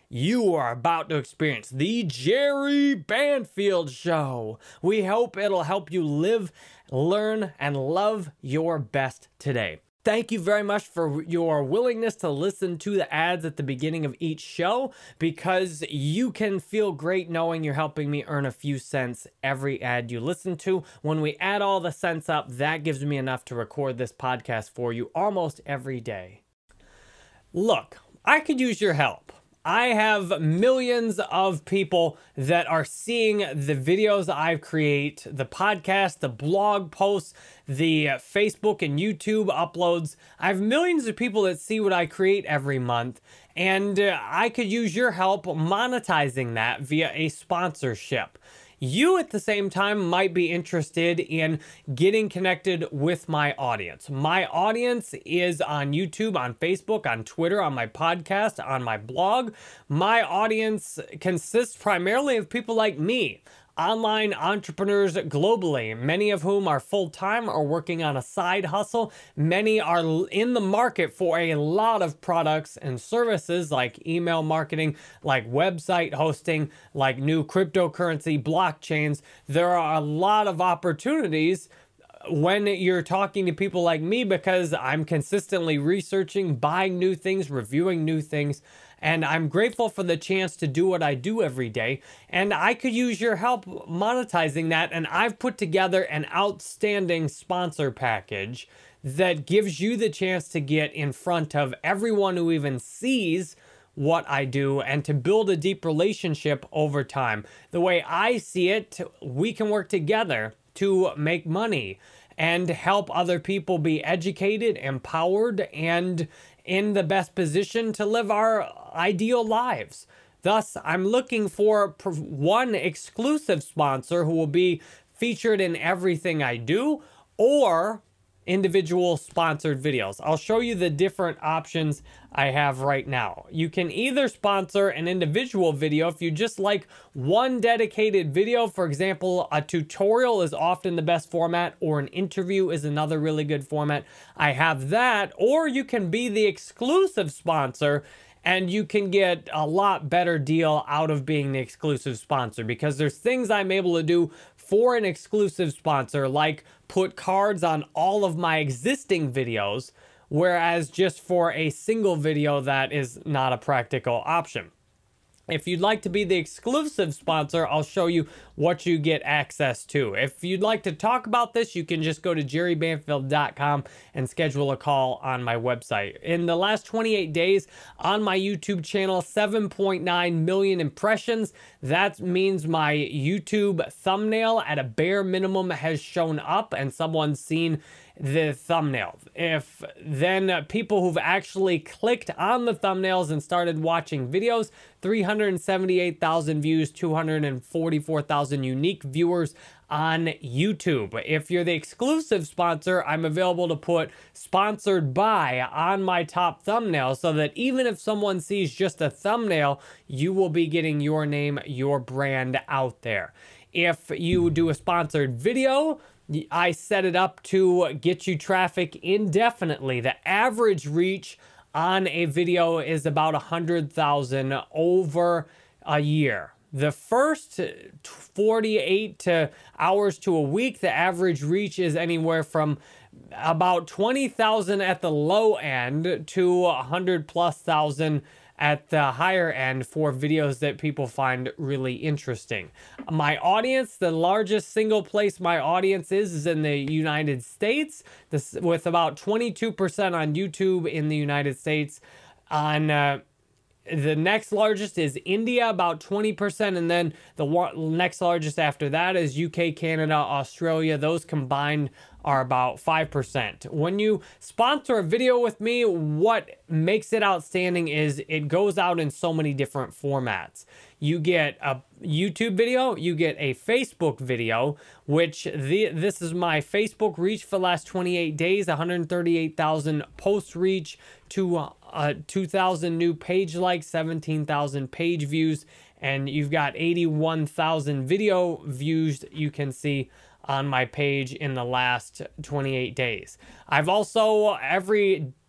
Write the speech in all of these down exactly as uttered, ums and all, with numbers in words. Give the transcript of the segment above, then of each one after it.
You are about to experience the Jerry Banfield Show. We hope it'll help you live, learn, and love your best today. Thank you very much for your willingness to listen to the ads at the beginning of each show, because you can feel great knowing you're helping me earn a few cents every ad you listen to. When we add all the cents up, that gives me enough to record this podcast for you almost every day. Look, I could use your help. I have millions of people that are seeing the videos I create, the podcast, the blog posts, the Facebook and YouTube uploads. I have millions of people that see what I create every month, and uh, I could use your help monetizing that via a sponsorship. You, at the same time, might be interested in getting connected with my audience. My audience is on YouTube, on Facebook, on Twitter, on my podcast, on my blog. My audience consists primarily of people like me, online entrepreneurs globally, many of whom are full-time or working on a side hustle. Many are in the market for a lot of products and services like email marketing, like website hosting, like new cryptocurrency, blockchains. There are a lot of opportunities when you're talking to people like me, because I'm consistently researching, buying new things, reviewing new things. And I'm grateful for the chance to do what I do every day. And I could use your help monetizing that. And I've put together an outstanding sponsor package that gives you the chance to get in front of everyone who even sees what I do and to build a deep relationship over time. The way I see it, we can work together to make money and help other people be educated, empowered, and in the best position to live our ideal lives. Thus, I'm looking for one exclusive sponsor who will be featured in everything I do, or individual sponsored videos. I'll show you the different options I have right now. You can either sponsor an individual video if you just like one dedicated video. For example, a tutorial is often the best format, or an interview is another really good format. I have that. Or you can be the exclusive sponsor, and you can get a lot better deal out of being the exclusive sponsor, because there's things I'm able to do for an exclusive sponsor, like put cards on all of my existing videos, whereas just for a single video, that is not a practical option. If you'd like to be the exclusive sponsor, I'll show you what you get access to. If you'd like to talk about this, you can just go to jerry banfield dot com and schedule a call on my website. In the last twenty-eight days on my YouTube channel, seven point nine million impressions. That means my YouTube thumbnail at a bare minimum has shown up and someone's seen the thumbnail. If then uh, people who've actually clicked on the thumbnails and started watching videos, three hundred seventy-eight thousand views, two hundred forty-four thousand unique viewers on YouTube. If you're the exclusive sponsor, I'm available to put sponsored by on my top thumbnail, so that even if someone sees just a thumbnail, you will be getting your name, your brand out there. If you do a sponsored video, I set it up to get you traffic indefinitely. The average reach on a video is about one hundred thousand over a year. The first forty-eight to hours to a week, the average reach is anywhere from about twenty thousand at the low end to one hundred plus thousand at the higher end for videos that people find really interesting. My audience, the largest single place my audience is, is in the United States, this, with about twenty-two percent on YouTube in the United States. On uh, the next largest is India, about twenty percent, and then the one, next largest after that is U K, Canada, Australia. Those combined are about five percent. When you sponsor a video with me, what makes it outstanding is it goes out in so many different formats. You get a YouTube video, you get a Facebook video, which the, this is my Facebook reach for the last twenty-eight days, one hundred thirty-eight thousand post reach to uh, two thousand new page likes, seventeen thousand page views, and you've got eighty-one thousand video views you can see on my page in the last twenty-eight days. I've also, every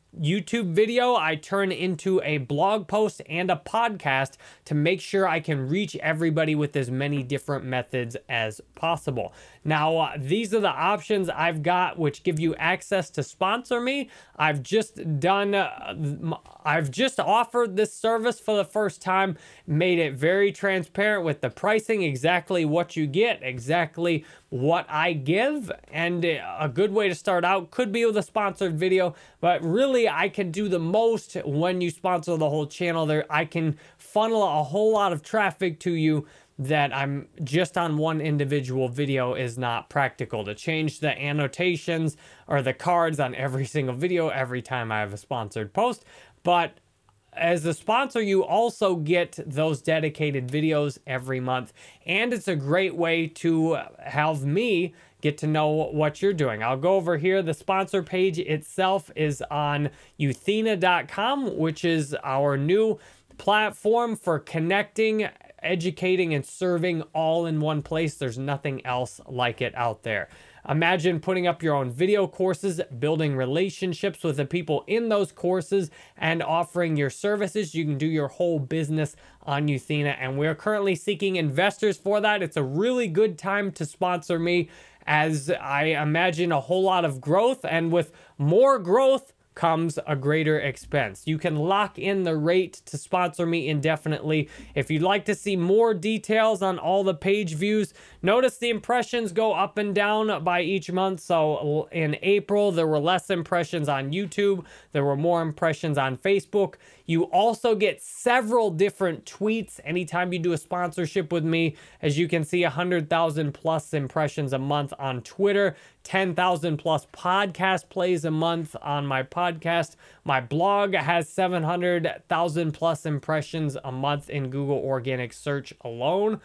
YouTube video I turn into a blog post and a podcast to make sure I can reach everybody with as many different methods as possible. Now, uh, these are the options I've got which give you access to sponsor me. I've just done, uh, I've just offered this service for the first time, made it very transparent with the pricing, exactly what you get, exactly what I give, and a good way to start out could be with a sponsored video, but really I can do the most when you sponsor the whole channel. There, I can funnel a whole lot of traffic to you that I'm just on one individual video is not practical. To change the annotations or the cards on every single video every time I have a sponsored post. But as a sponsor, you also get those dedicated videos every month. And it's a great way to have me get to know what you're doing. I'll go over here. The sponsor page itself is on euthena dot com, which is our new platform for connecting, educating, and serving all in one place. There's nothing else like it out there. Imagine putting up your own video courses, building relationships with the people in those courses, and offering your services. You can do your whole business on Euthena, and we're currently seeking investors for that. It's a really good time to sponsor me, as I imagine a whole lot of growth, and with more growth comes a greater expense. You can lock in the rate to sponsor me indefinitely. If you'd like to see more details on all the page views, notice the impressions go up and down by each month. So in April, there were less impressions on YouTube. There were more impressions on Facebook. You also get several different tweets anytime you do a sponsorship with me. As you can see, one hundred thousand plus impressions a month on Twitter, ten thousand plus podcast plays a month on my podcast. My blog has seven hundred thousand plus impressions a month in Google organic search alone.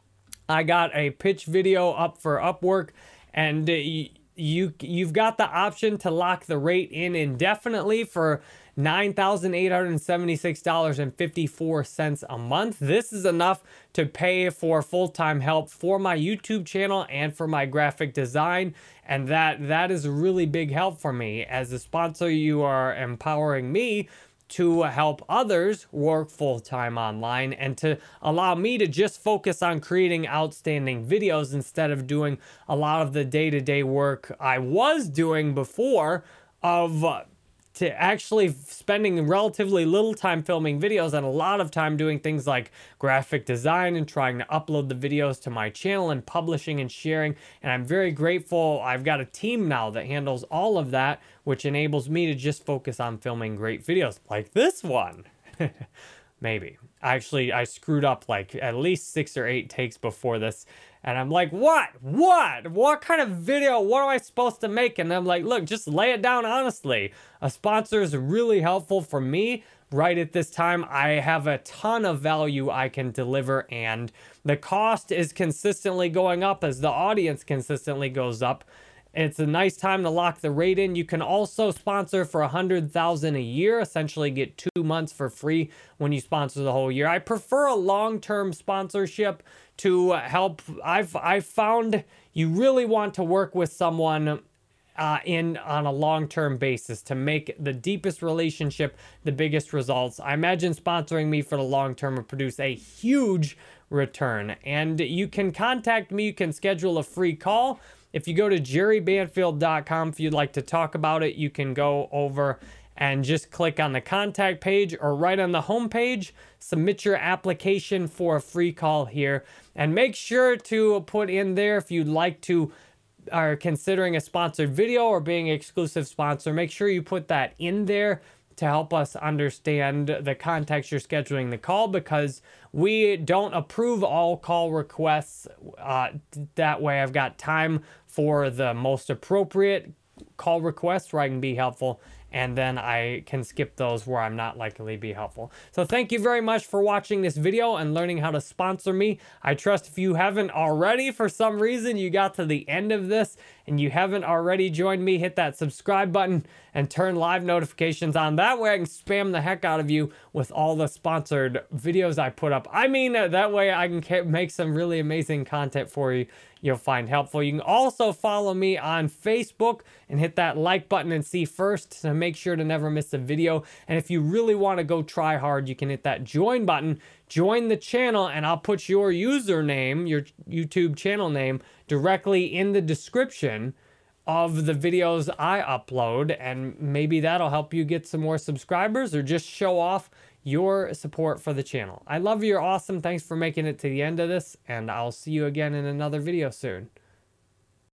I got a pitch video up for Upwork, and you, you, you've got the option to lock the rate in indefinitely for nine thousand eight hundred seventy-six dollars and fifty-four cents a month. This is enough to pay for full-time help for my YouTube channel and for my graphic design. And that that is a really big help for me. As a sponsor, you are empowering me to help others work full-time online and to allow me to just focus on creating outstanding videos instead of doing a lot of the day-to-day work I was doing before of uh, to actually spending relatively little time filming videos and a lot of time doing things like graphic design and trying to upload the videos to my channel and publishing and sharing. And I'm very grateful. I've got a team now that handles all of that, which enables me to just focus on filming great videos like this one. Maybe. Actually, I screwed up like at least six or eight takes before this. And I'm like, what? What? What kind of video? What am I supposed to make? And I'm like, look, just lay it down honestly. A sponsor is really helpful for me right at this time. I have a ton of value I can deliver, and the cost is consistently going up as the audience consistently goes up. It's a nice time to lock the rate in. You can also sponsor for one hundred thousand dollars a year, essentially get two months for free when you sponsor the whole year. I prefer a long-term sponsorship to help. I've, I've found you really want to work with someone uh, in on a long-term basis to make the deepest relationship the biggest results. I imagine sponsoring me for the long term will produce a huge return. And you can contact me. You can schedule a free call. If you go to jerry banfield dot com, if you'd like to talk about it, you can go over and just click on the contact page, or right on the home page, submit your application for a free call here. And make sure to put in there if you'd like to, are considering a sponsored video or being an exclusive sponsor, make sure you put that in there to help us understand the context you're scheduling the call, because we don't approve all call requests. Uh, that way I've got time for the most appropriate call requests where I can be helpful, and then I can skip those where I'm not likely to be helpful. So thank you very much for watching this video and learning how to sponsor me. I trust if you haven't already, for some reason you got to the end of this and you haven't already joined me, hit that subscribe button and turn live notifications on. That way I can spam the heck out of you with all the sponsored videos I put up. I mean, that way I can make some really amazing content for you, you'll find helpful. You can also follow me on Facebook and hit that like button and see first to make sure to never miss a video. And if you really want to go try hard, you can hit that join button, join the channel, and I'll put your username, your YouTube channel name, directly in the description of the videos I upload, and maybe that'll help you get some more subscribers or just show off your support for the channel. I love you. You're awesome. Thanks for making it to the end of this, and I'll see you again in another video soon.